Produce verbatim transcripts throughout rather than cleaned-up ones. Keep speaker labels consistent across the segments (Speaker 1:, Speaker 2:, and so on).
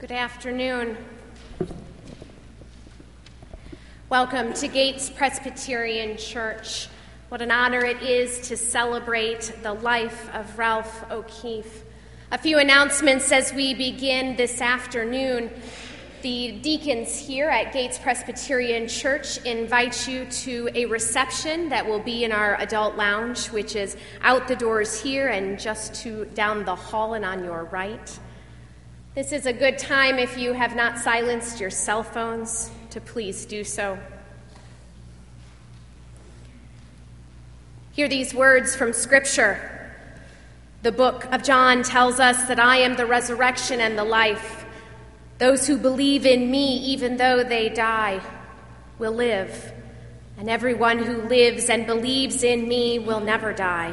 Speaker 1: Good afternoon. Welcome to Gates Presbyterian Church. What an honor it is to celebrate the life of Ralph O'Keefe. A few announcements as we begin this afternoon. The deacons here at Gates Presbyterian Church invite you to a reception that will be in our adult lounge, which is out the doors here and just to down the hall and on your right. This is a good time, if you have not silenced your cell phones, to please do so. Hear these words from Scripture. The book of John tells us that I am the resurrection and the life. Those who believe in me, even though they die, will live, and everyone who lives and believes in me will never die.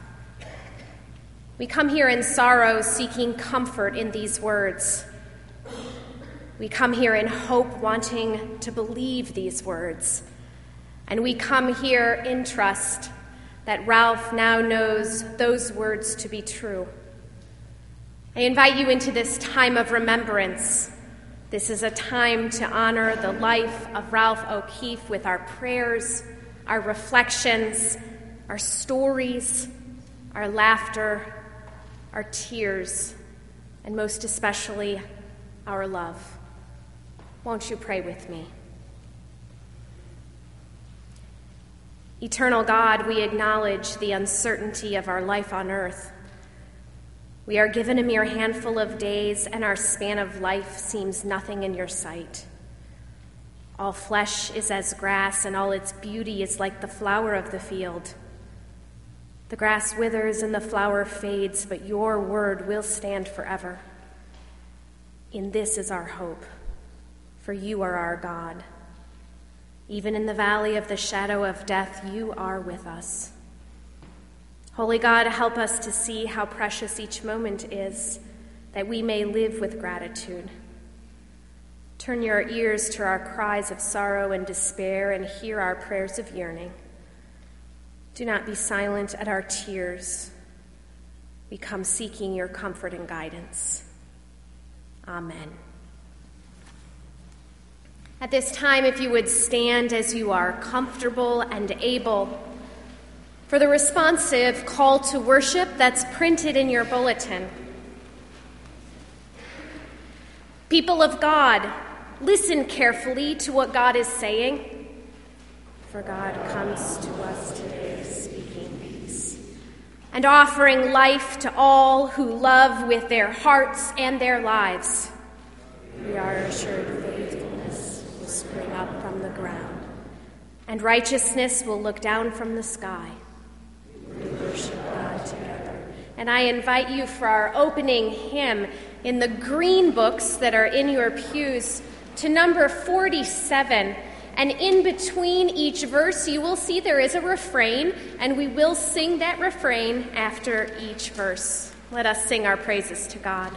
Speaker 1: We come here in sorrow, seeking comfort in these words. We come here in hope, wanting to believe these words. And we come here in trust that Ralph now knows those words to be true. I invite you into this time of remembrance. This is a time to honor the life of Ralph O'Keefe with our prayers, our reflections, our stories, our laughter, our tears, and most especially, our love. Won't you pray with me? Eternal God, we acknowledge the uncertainty of our life on earth. We are given a mere handful of days, and our span of life seems nothing in your sight. All flesh is as grass, and all its beauty is like the flower of the field. The grass withers and the flower fades, but your word will stand forever. In this is our hope, for you are our God. Even in the valley of the shadow of death, you are with us. Holy God, help us to see how precious each moment is, that we may live with gratitude. Turn your ears to our cries of sorrow and despair and hear our prayers of yearning. Do not be silent at our tears. We come seeking your comfort and guidance. Amen. At this time, if you would stand as you are comfortable and able for the responsive call to worship that's printed in your bulletin. People of God, listen carefully to what God is saying. For God comes to us today speaking peace and offering life to all who love with their hearts and their lives. We are assured faithfulness will spring up from the ground, and righteousness will look down from the sky. We worship God together. And I invite you for our opening hymn in the green books that are in your pews to number forty-seven. And in between each verse, you will see there is a refrain, and we will sing that refrain after each verse. Let us sing our praises to God.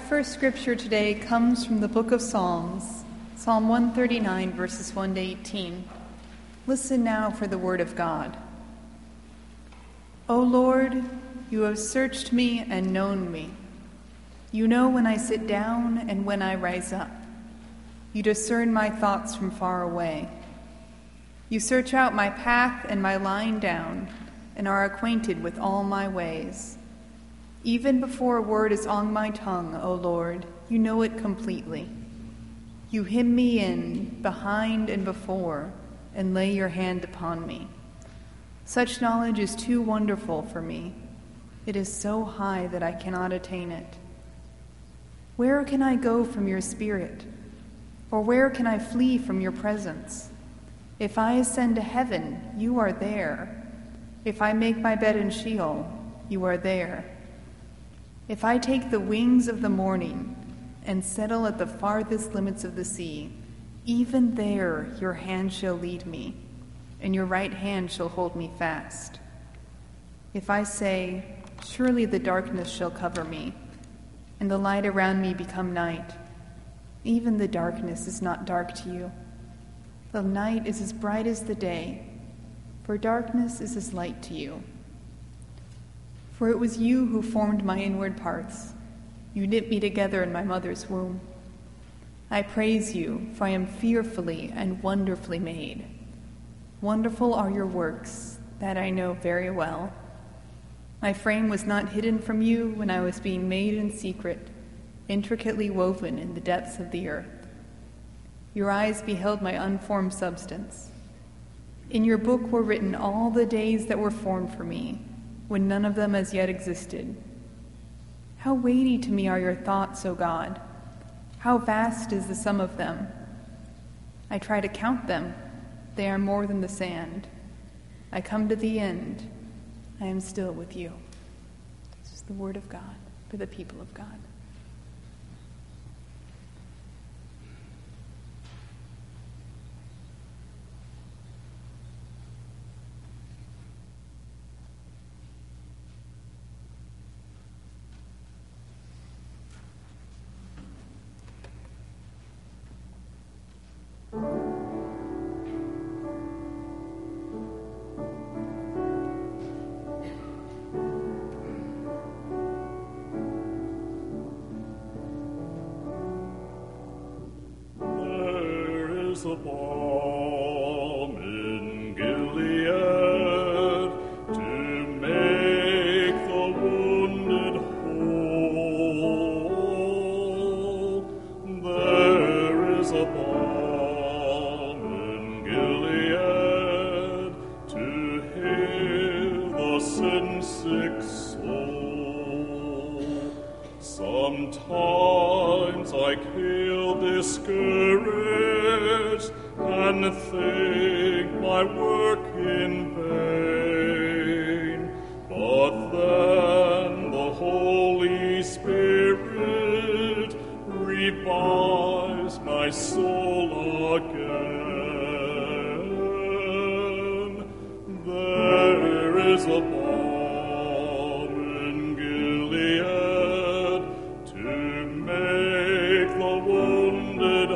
Speaker 2: first scripture today comes from the book of Psalms, Psalm one thirty-nine, verses one to eighteen. Listen now for the word of God. O Lord, you have searched me and known me. You know when I sit down and when I rise up. You discern my thoughts from far away. You search out my path and my lying down, and are acquainted with all my ways. Even before a word is on my tongue, O Lord, you know it completely. You hem me in, behind and before, and lay your hand upon me. Such knowledge is too wonderful for me. It is so high that I cannot attain it. Where can I go from your spirit? Or where can I flee from your presence? If I ascend to heaven, you are there. If I make my bed in Sheol, you are there. If I take the wings of the morning and settle at the farthest limits of the sea, even there your hand shall lead me, and your right hand shall hold me fast. If I say, surely the darkness shall cover me, and the light around me become night, even the darkness is not dark to you. The night is as bright as the day, for darkness is as light to you. For it was you who formed my inward parts. You knit me together in my mother's womb. I praise you, for I am fearfully and wonderfully made. Wonderful are your works, that I know very well. My frame was not hidden from you when I was being made in secret, intricately woven in the depths of the earth. Your eyes beheld my unformed substance. In your book were written all the days that were formed for me, when none of them as yet existed. How weighty to me are your thoughts, O God! How vast is the sum of them! I try to count them. They are more than the sand. I come to the end. I am still with you. This is the word of God for the people of God.
Speaker 3: A balm in Gilead to make the wounded whole. There is a balm in Gilead to heal the sin-sick soul. Sometimes I feel discouraged and think my work in vain, but then the Holy Spirit revives my soul again. There is a balm in Gilead to make the wounded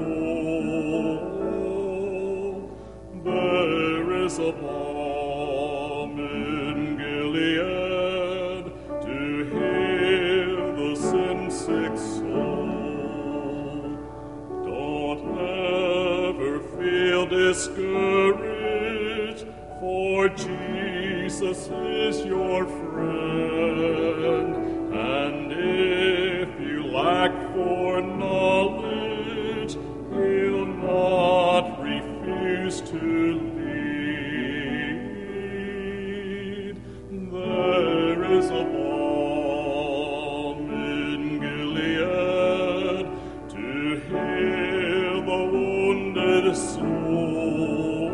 Speaker 3: whole. There is a balm in Gilead to heal the sin-sick soul. Don't ever feel discouraged, for Jesus is your friend. And if you lack for knowledge, he'll not refuse to lead. There is a balm in Gilead to heal the wounded soul.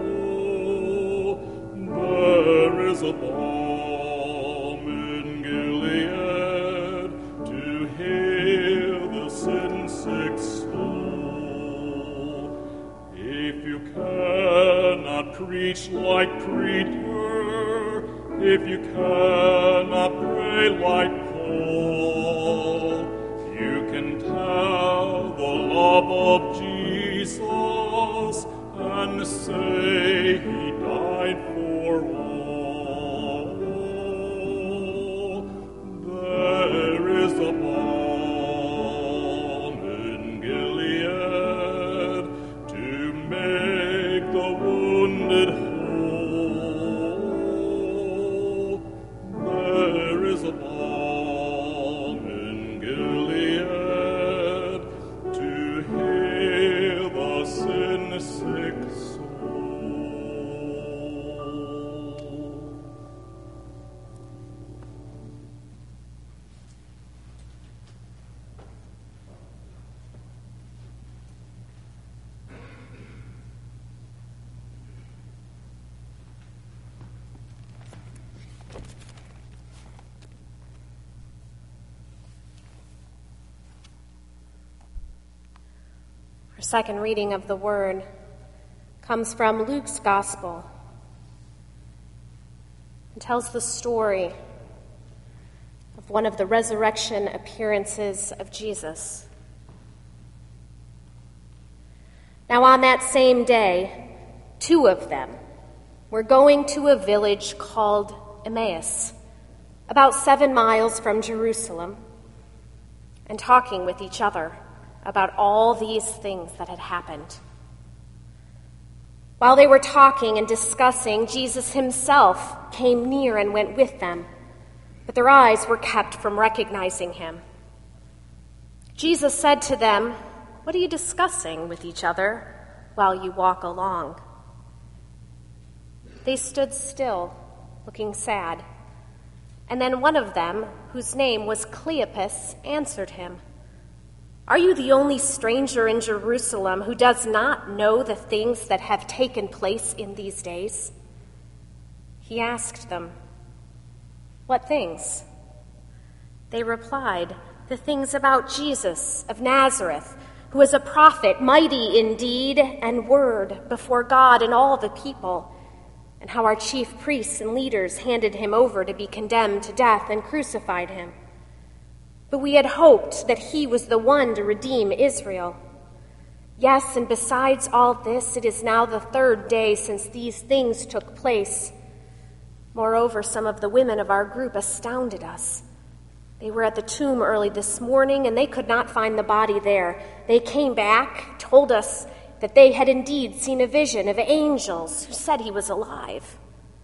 Speaker 3: There is a balm in Gilead to heal the sin-sick soul. If you cannot preach like Peter, if you cannot pray like Paul, you can love of Jesus and say he died for all. There is a balm in Gilead to make the wounded whole. There is a balm in Gilead to heal the sin-sick soul.
Speaker 1: Our second reading of the Word comes from Luke's Gospel and tells the story of one of the resurrection appearances of Jesus. Now on that same day, two of them were going to a village called Emmaus, about seven miles from Jerusalem, and talking with each other about all these things that had happened. While they were talking and discussing, Jesus himself came near and went with them, but their eyes were kept from recognizing him. Jesus said to them, "What are you discussing with each other while you walk along?" They stood still, looking sad. And then one of them, whose name was Cleopas, answered him, "Are you the only stranger in Jerusalem who does not know the things that have taken place in these days?" He asked them, "What things?" They replied, "The things about Jesus of Nazareth, who was a prophet, mighty in deed and word before God and all the people, and how our chief priests and leaders handed him over to be condemned to death and crucified him. But we had hoped that he was the one to redeem Israel. Yes, and besides all this, it is now the third day since these things took place. Moreover, some of the women of our group astounded us. They were at the tomb early this morning, and they could not find the body there. They came back, told us that they had indeed seen a vision of angels who said he was alive.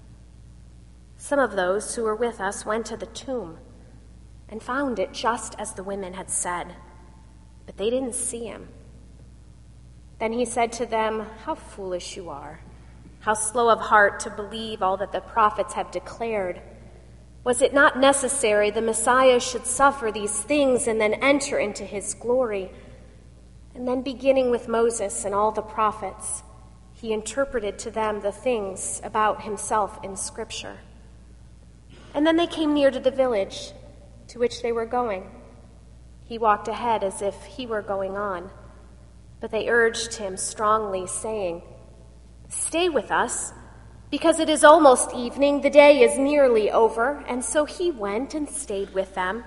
Speaker 1: Some of those who were with us went to the tomb and found it just as the women had said, but they didn't see him." Then he said to them, "How foolish you are, how slow of heart to believe all that the prophets have declared. Was it not necessary the Messiah should suffer these things and then enter into his glory?" And then, beginning with Moses and all the prophets, he interpreted to them the things about himself in Scripture. And then they came near to the village to which they were going. He walked ahead as if he were going on, but they urged him strongly, saying, "Stay with us, because it is almost evening, the day is nearly over." And so he went and stayed with them.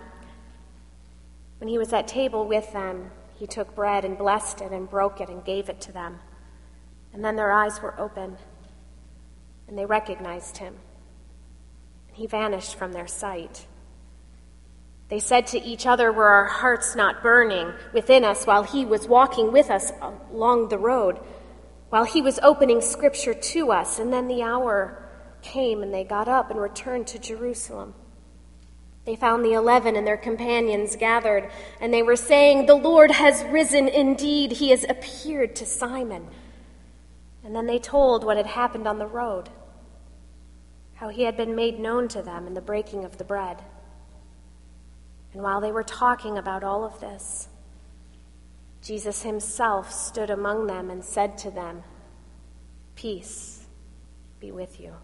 Speaker 1: When he was at table with them, he took bread and blessed it and broke it and gave it to them. And then their eyes were opened, and they recognized him. And he vanished from their sight. They said to each other, "Were our hearts not burning within us while he was walking with us along the road, while he was opening Scripture to us?" And then the hour came, and they got up and returned to Jerusalem. They found the eleven and their companions gathered, and they were saying, "The Lord has risen indeed. He has appeared to Simon." And then they told what had happened on the road, how he had been made known to them in the breaking of the bread. And while they were talking about all of this, Jesus himself stood among them and said to them, "Peace be with you."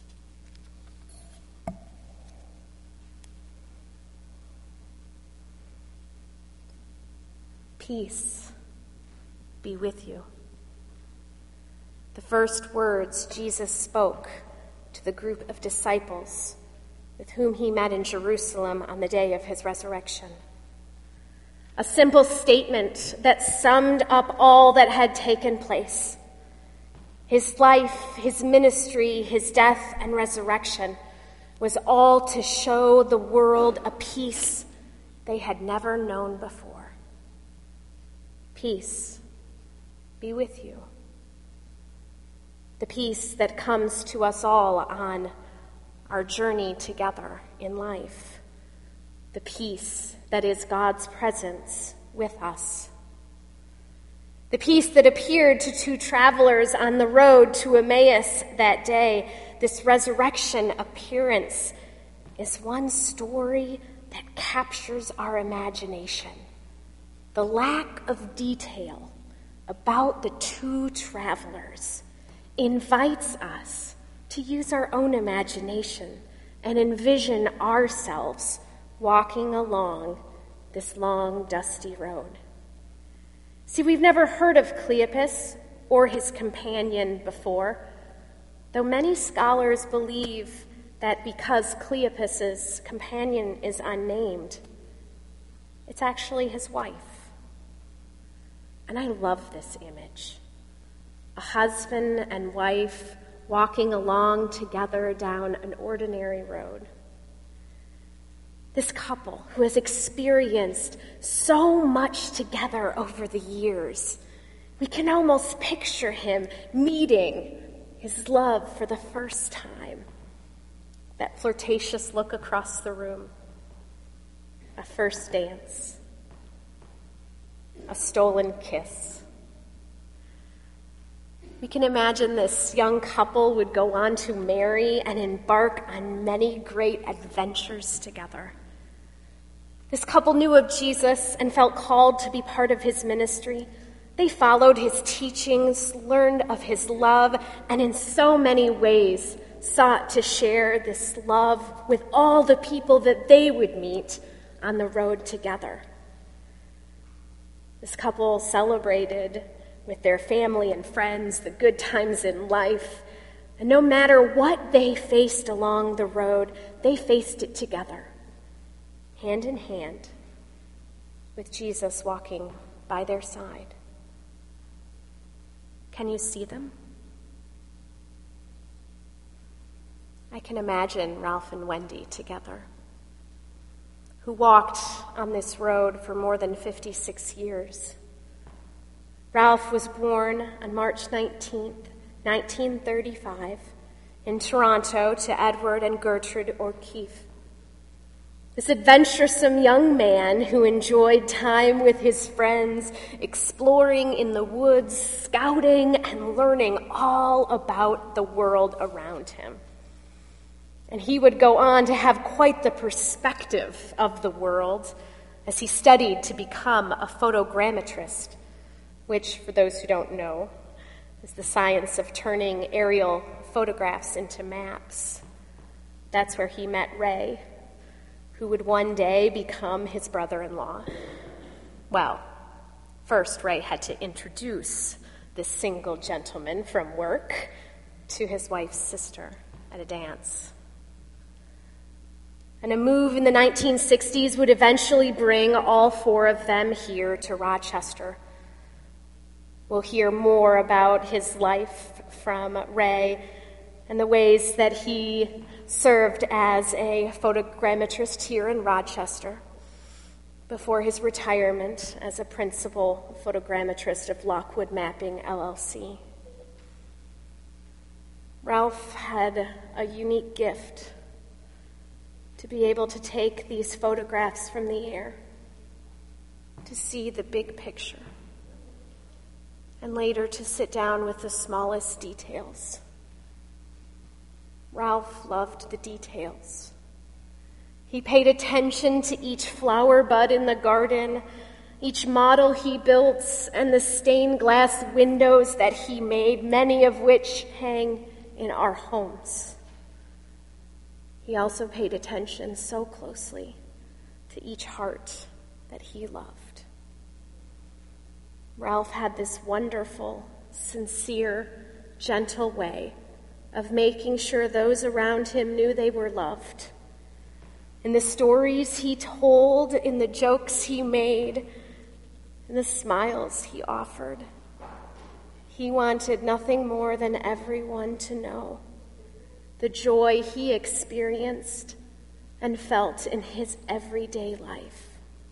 Speaker 1: Peace be with you. The first words Jesus spoke to the group of disciples with whom he met in Jerusalem on the day of his resurrection. a simple statement that summed up all that had taken place. His life, his ministry, his death and resurrection was all to show the world a peace they had never known before. Peace be with you. The peace that comes to us all on our journey together in life. The peace that is God's presence with us. The peace that appeared to two travelers on the road to Emmaus that day, this resurrection appearance, is one story that captures our imagination. The lack of detail about the two travelers invites us to use our own imagination and envision ourselves walking along this long, dusty road. See, we've never heard of Cleopas or his companion before, though many scholars believe that because Cleopas's companion is unnamed, it's actually his wife. And I love this image. A husband and wife walking along together down an ordinary road. This couple who has experienced so much together over the years, we can almost picture him meeting his love for the first time. That flirtatious look across the room, a first dance, a stolen kiss. We can imagine this young couple would go on to marry and embark on many great adventures together. This couple knew of Jesus and felt called to be part of his ministry. They followed his teachings, learned of his love, and in so many ways sought to share this love with all the people that they would meet on the road together. This couple celebrated with their family and friends the good times in life, and no matter what they faced along the road, they faced it together, hand in hand, with Jesus walking by their side. Can you see them? I can imagine Ralph and Wendy together, who walked on this road for more than fifty-six years. Ralph was born on March nineteenth, nineteen thirty-five, in Toronto to Edward and Gertrude O'Keefe. This adventuresome young man who enjoyed time with his friends, exploring in the woods, scouting, and learning all about the world around him. And he would go on to have quite the perspective of the world as he studied to become a photogrammetrist, which, for those who don't know, is the science of turning aerial photographs into maps. That's where he met Ray, who would one day become his brother-in-law. Well, first Ray had to introduce this single gentleman from work to his wife's sister at a dance. And a move in the nineteen sixties would eventually bring all four of them here to Rochester. We'll hear more about his life from Ray and the ways that he served as a photogrammetrist here in Rochester before his retirement as a principal photogrammetrist of Lockwood Mapping, L L C. Ralph had a unique gift to be able to take these photographs from the air, to see the big picture, and later to sit down with the smallest details. Ralph loved the details. He paid attention to each flower bud in the garden, each model he built, and the stained glass windows that he made, many of which hang in our homes. He also paid attention so closely to each heart that he loved. Ralph had this wonderful, sincere, gentle way of making sure those around him knew they were loved. In the stories he told, in the jokes he made, and the smiles he offered. He wanted nothing more than everyone to know the joy he experienced and felt in his everyday life.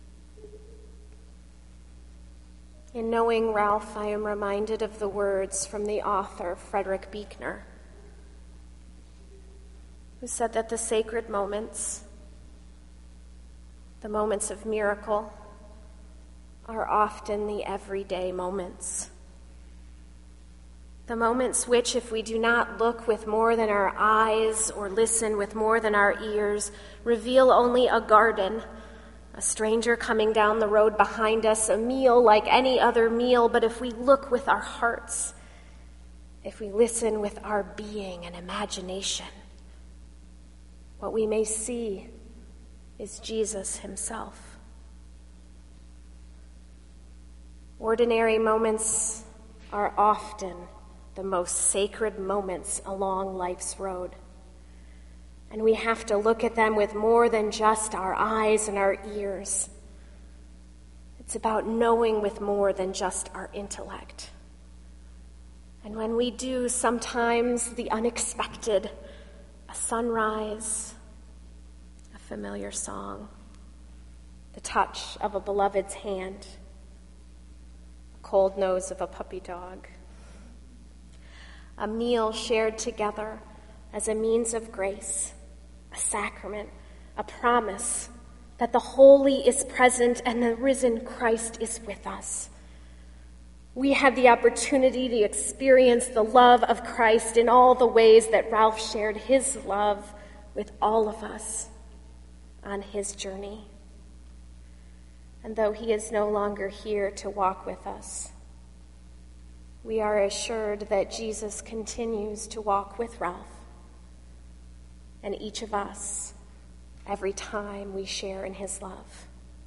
Speaker 1: In knowing Ralph, I am reminded of the words from the author Frederick Buechner, who said that the sacred moments, the moments of miracle, are often the everyday moments. The moments which, if we do not look with more than our eyes or listen with more than our ears, reveal only a garden, a stranger coming down the road behind us, a meal like any other meal. But if we look with our hearts, if we listen with our being and imagination, what we may see is Jesus himself. Ordinary moments are often the most sacred moments along life's road. And we have to look at them with more than just our eyes and our ears. It's about knowing with more than just our intellect. And when we do, sometimes the unexpected, a sunrise, a familiar song, the touch of a beloved's hand, a cold nose of a puppy dog, a meal shared together as a means of grace, a sacrament, a promise that the holy is present and the risen Christ is with us. We have the opportunity to experience the love of Christ in all the ways that Ralph shared his love with all of us on his journey. And though he is no longer here to walk with us, we are assured that Jesus continues to walk with Ralph and each of us every time we share in his love.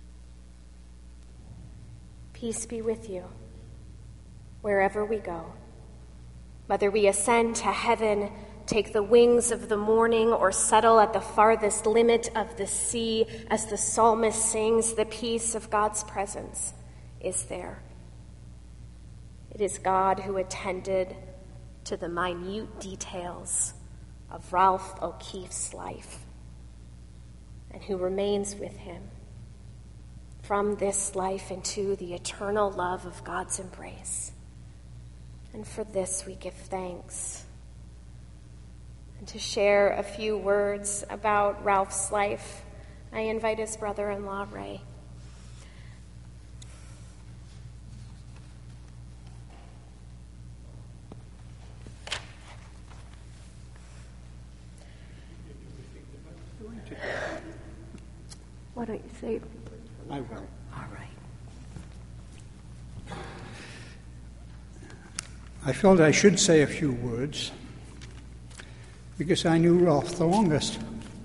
Speaker 1: Peace be with you wherever we go. Whether we ascend to heaven, take the wings of the morning, or settle at the farthest limit of the sea, as the psalmist sings, the peace of God's presence is there. It is God who attended to the minute details of Ralph O'Keefe's life and who remains with him from this life into the eternal love of God's embrace. And for this we give thanks. And to share a few words about Ralph's life, I invite his brother-in-law, Ray. Why don't you say it?
Speaker 4: I will.
Speaker 1: All right.
Speaker 4: I felt I should say a few words because I knew Ralph the longest.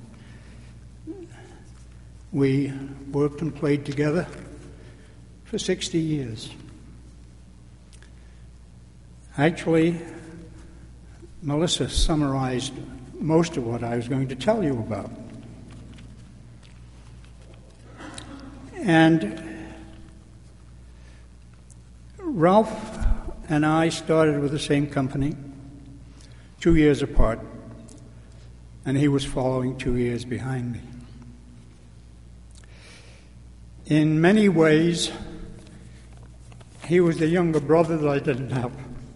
Speaker 4: We worked and played together for sixty years. Actually, Melissa summarized most of what I was going to tell you about. And Ralph and I started with the same company, two years apart, and he was following two years behind me. In many ways, he was the younger brother that I didn't have.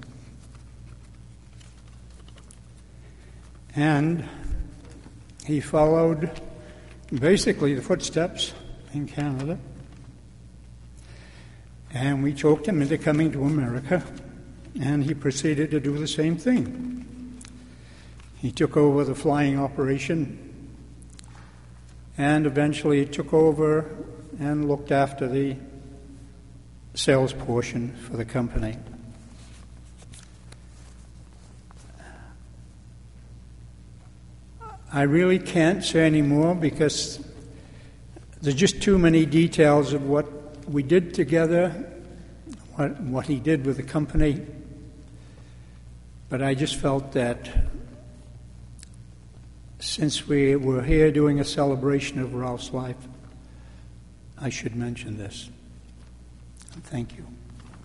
Speaker 4: And he followed basically the footsteps in Canada. And we talked him into coming to America, and he proceeded to do the same thing. He took over the flying operation and eventually took over and looked after the sales portion for the company. I really can't say any more because there's just too many details of what we did together, what, what he did with the company. But I just felt that since we were here doing a celebration of Ralph's life, I should mention this. Thank you.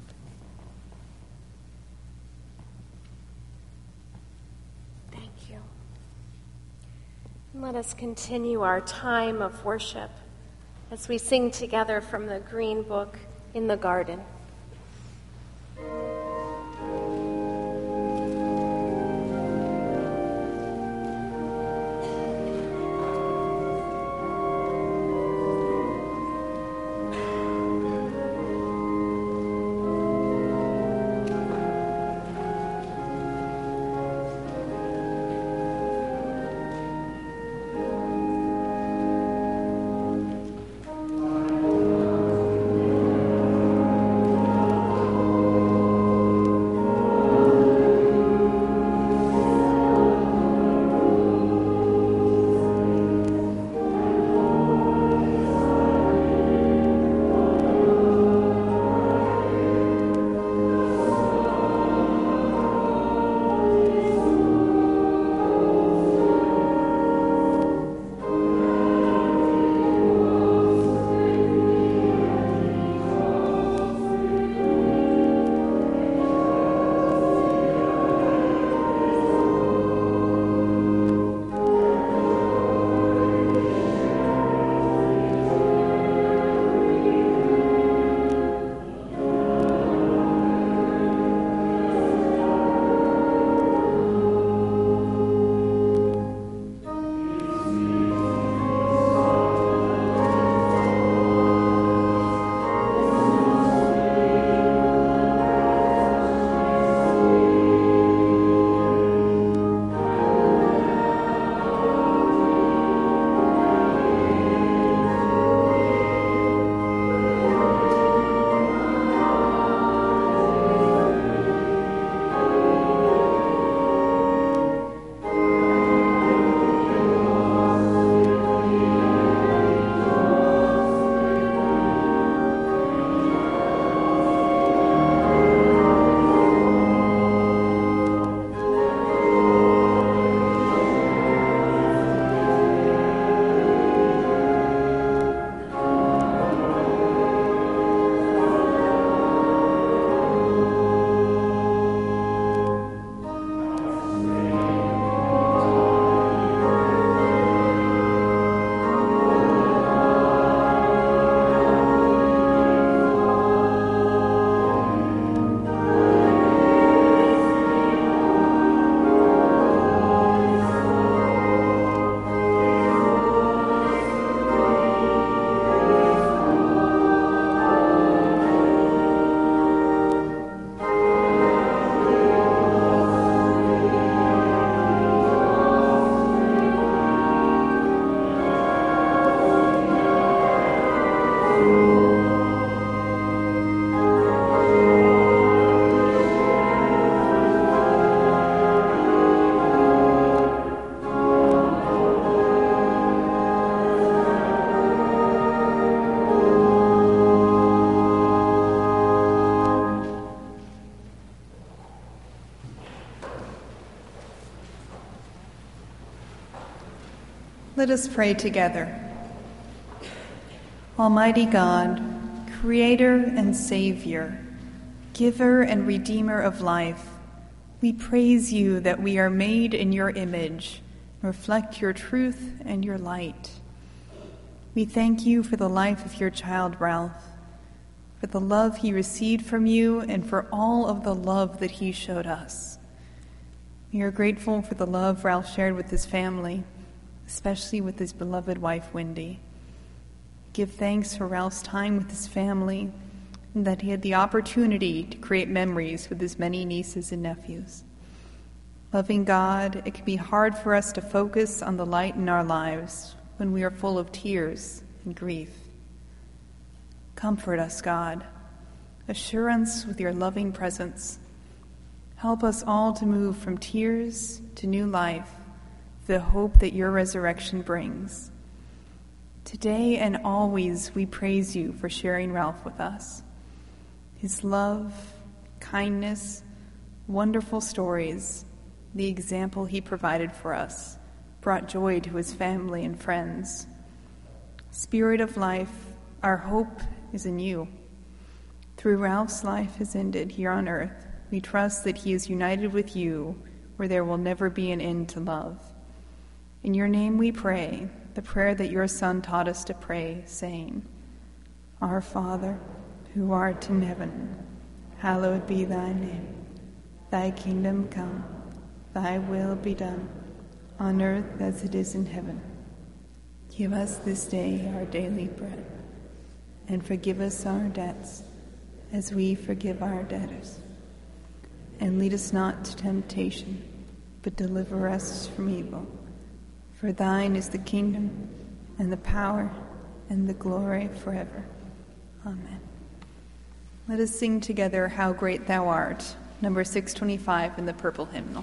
Speaker 1: Thank you. And let us continue our time of worship as we sing together from the Green Book, In the Garden.
Speaker 2: Let us pray together. Almighty God, Creator and Savior, Giver and Redeemer of life, we praise you that we are made in your image, reflect your truth and your light. We thank you for the life of your child Ralph, for the love he received from you, and for all of the love that he showed us. We are grateful for the love Ralph shared with his family, especially with his beloved wife, Wendy. Give thanks for Ralph's time with his family, and that he had the opportunity to create memories with his many nieces and nephews. Loving God, it can be hard for us to focus on the light in our lives when we are full of tears and grief. Comfort us, God. Assure us with your loving presence. Help us all to move from tears to new life, the hope that your resurrection brings. Today and always we praise you for sharing Ralph with us. His love, kindness, wonderful stories, the example he provided for us, brought joy to his family and friends. Spirit of life, our hope is in you. Through Ralph's life has ended here on earth, we trust that he is united with you, where there will never be an end to love. In your name we pray, the prayer that your Son taught us to pray, saying, Our Father, who art in heaven, hallowed be thy name. Thy kingdom come, thy will be done, on earth as it is in heaven. Give us this day our daily bread, and forgive us our debts, as we forgive our debtors. And lead us not to temptation, but deliver us from evil. For thine is the kingdom, and the power, and the glory forever. Amen. Let us sing together, How Great Thou Art, number six twenty-five in the purple hymnal.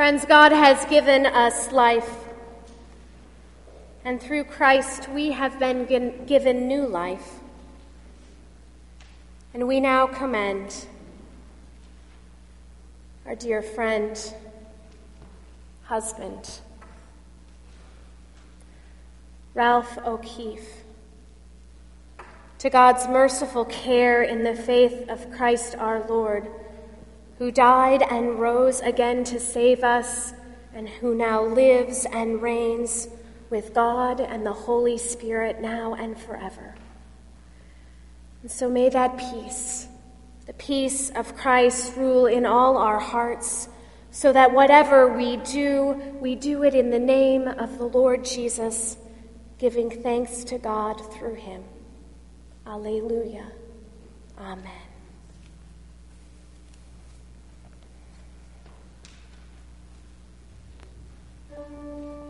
Speaker 1: Friends, God has given us life, and through Christ we have been given new life. And we now commend our dear friend, husband, Ralph O'Keefe, to God's merciful care in the faith of Christ our Lord, who died and rose again to save us, and who now lives and reigns with God and the Holy Spirit now and forever. And so may that peace, the peace of Christ, rule in all our hearts, so that whatever we do, we do it in the name of the Lord Jesus, giving thanks to God through him. Alleluia. Amen. Thank you.